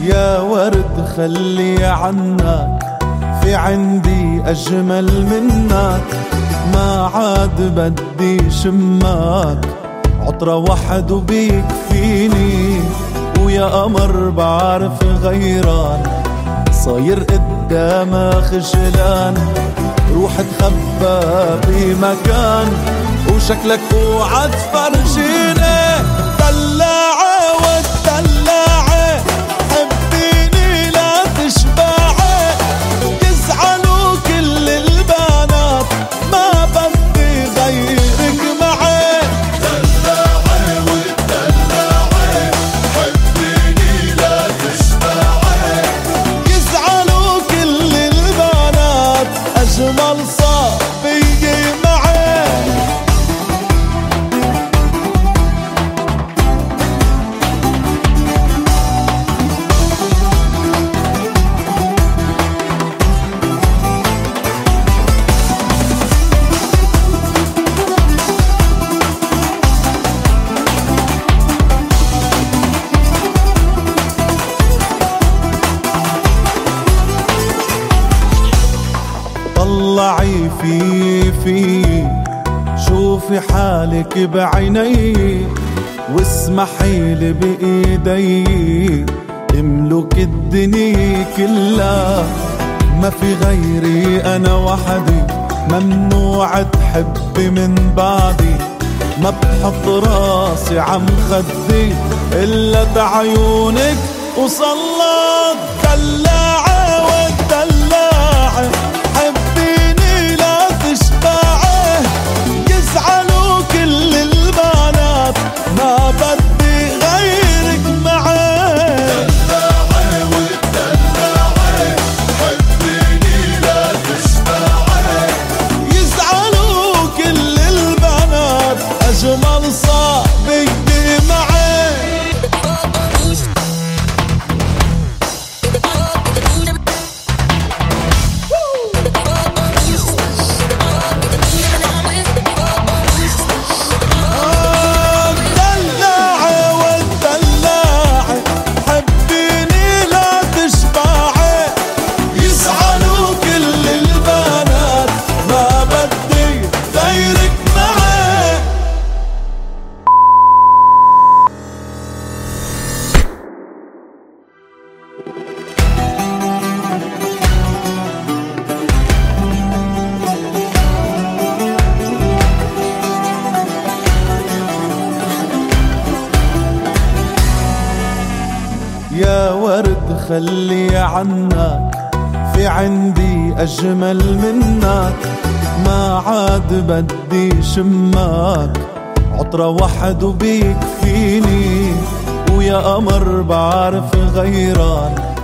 يا ورد خلي عنك، في عندي أجمل منك، ما عاد بدي شمك، عطرة واحد وبيكفيني، ويا قمر بعرف غيران، صاير قدامها خجلان، روح تخبى بمكان، وشكلك اوعى تفرجيني، دلاعة والدلاعة حبيني لا تشبعي، يزعلوا كل البنات ما بدي غيرك معي، دلاعة والدلاعة حبيني لا تشبعي، يزعلوا كل البنات أجمل صبي معي. طلعي في شوفي حالك بعيني، واسمحي لي بإيدي املك الدنيا كلها، ما في غيري أنا وحدي، ممنوع تحبي من بعدي، ما بحط راسي عم خدي إلا بعيونك وصلت، دلاعة والدلاعة حبيني لا تشبعي، يزعلوا كل البنات ما بدي غيرك معي، دلاعة والدلاعة حبيني لا تشبعي، يزعلوا كل البنات أجمل صبي معي. يا ورد خلي عنك، في عندي أجمل منك، ما عاد بدي شمك، عطرة واحد وبيكفيني، ويا قمر بعرف غيران،